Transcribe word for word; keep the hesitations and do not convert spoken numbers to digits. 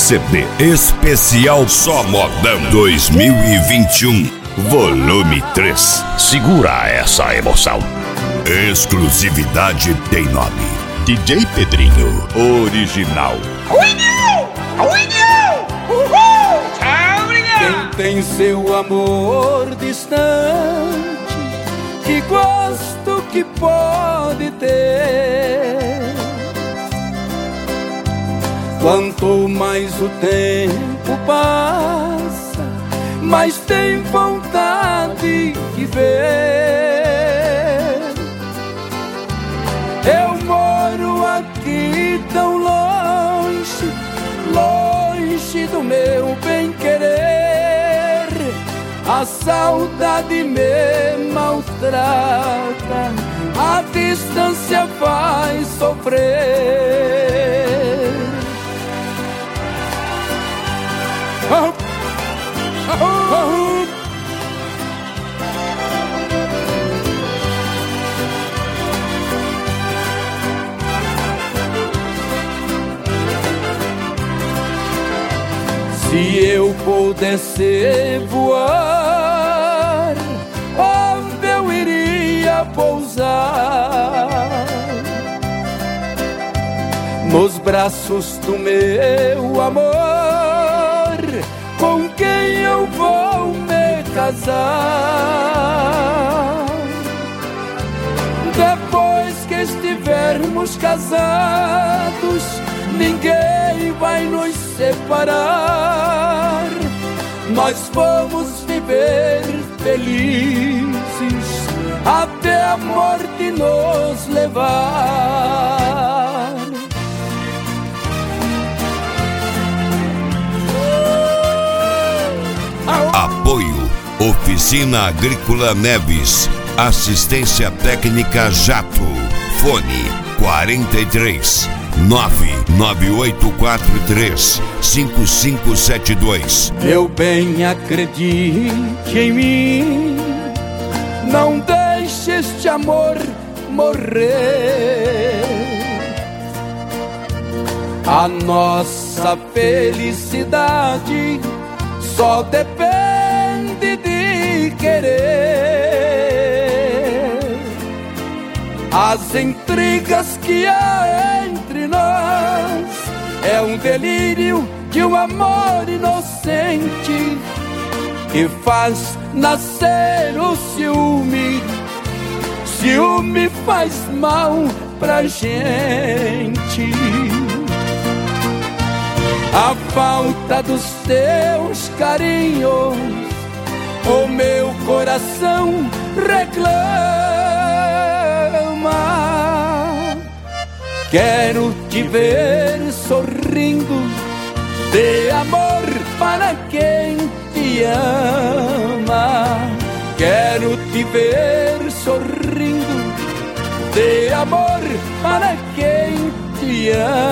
C D especial Só Modão dois mil e vinte e um, volume três. Segura essa emoção. Exclusividade tem nome: D J Pedrinho Original. Quem tem seu amor distante, que gosto que pode ter. Quanto mais o tempo passa, mais tem vontade de ver. Eu moro aqui tão longe, longe do meu bem-querer. A saudade me maltrata, a distância faz sofrer. Oh, oh, oh. Se eu pudesse voar, onde eu iria pousar? Nos braços do meu amor, com quem eu vou me casar. Depois que estivermos casados, ninguém vai nos separar. Nós vamos viver felizes até a morte nos levar. Apoio Oficina Agrícola Neves. Assistência técnica Jato. Fone quarenta e três, nove nove oito quatro três, cinco cinco sete dois. Meu bem, acredite em mim, não deixe este amor morrer. A nossa felicidade só depende de querer. As intrigas que há entre nós é um delírio de um amor inocente que faz nascer o ciúme. Ciúme faz mal pra gente. A falta dos teus carinhos, o meu coração reclama. Quero te ver sorrindo, de amor para quem te ama. Quero te ver sorrindo, de amor para quem te ama.